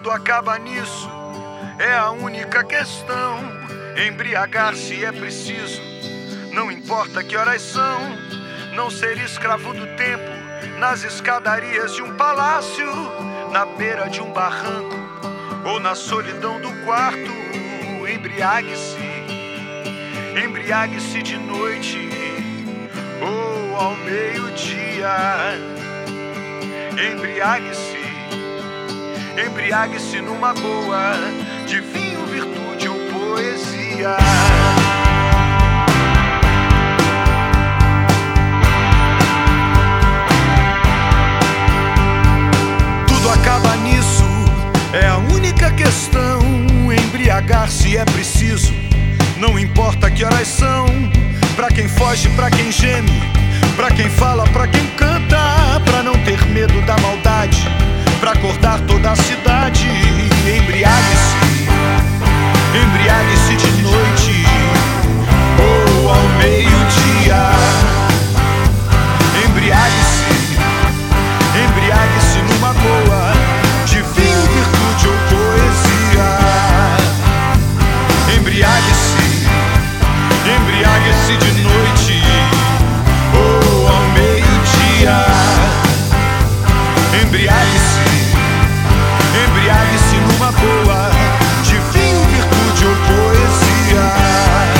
Tudo acaba nisso, é a única questão. Embriagar-se é preciso, não importa que horas são. Não ser escravo do tempo, nas escadarias de um palácio, na beira de um barranco ou na solidão do quarto. Embriague-se, embriague-se de noite ou ao meio-dia. Embriague-se, embriague-se numa boa, de vinho, virtude ou poesia. Tudo acaba nisso, é a única questão. Embriagar-se é preciso, não importa que horas são. Pra quem foge, pra quem geme, pra quem fala, pra quem canta, pra não ter medo da maldade, pra acordar toda a cidade. Embriague-se, embriague-se de noite ou ao meio-dia. Embriague-se, embriague-se numa boa, de vinho, virtude ou poesia. Embriague-se, embriague-se de noite ou ao meio-dia. Embriague-se, embriague-se numa boa, de vinho, virtude ou poesia.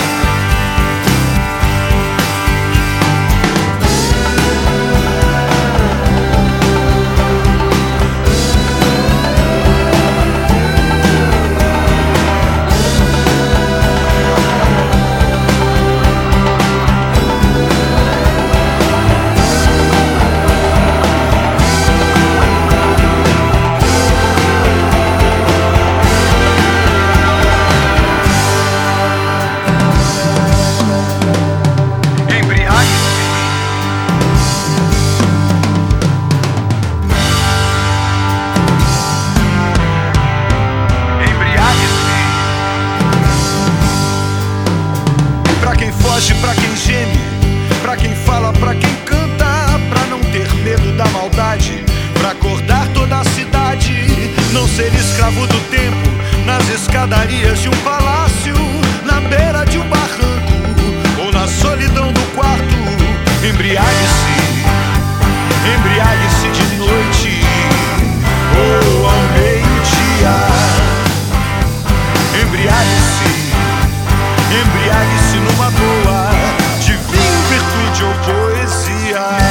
Pra quem geme, pra quem fala, pra quem canta, pra não ter medo da maldade, pra acordar toda a cidade. Não ser escravo do tempo, nas escadarias de um palácio, na beira de um barranco ou na solidão do quarto. Embriague-se, embriague-se de noite ou ao meio-dia. Embriague-se, embriague-se numa boa, de vinho, virtude ou poesia.